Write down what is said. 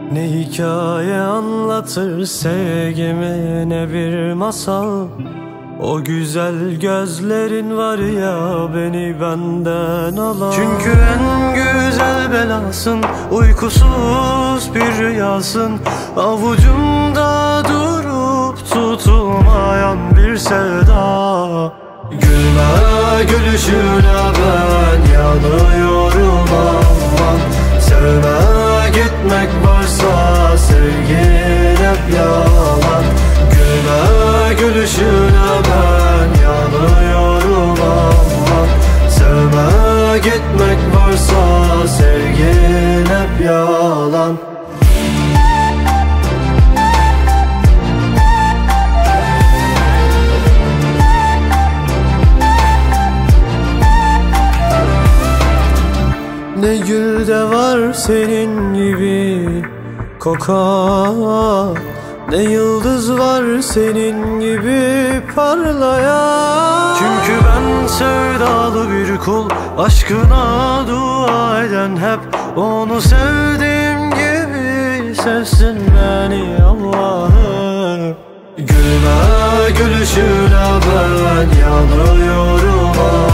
Ne hikaye anlatır sevgimi, ne bir masal. O güzel gözlerin var ya beni benden alan. Çünkü en güzel belasın, uykusuz bir rüyasın. Avucumda durup tutulmayan bir sevda. Gülme gülüşüne ben yanıyorum aman. Sevme gitmek varsa sevgin hep yalan. Gülme gülüşüne ben yanıyorum aman. Sevme gitmek varsa sevgin hep yalan. Ne gülde var senin gibi kokan, ne yıldız var senin gibi parlayan. Çünkü ben sevdalı bir kul, aşkına dua eden, hep onu sevdiğim gibi sevsin beni Allah'ım. Gülme gülüşüne ben yanıyorum.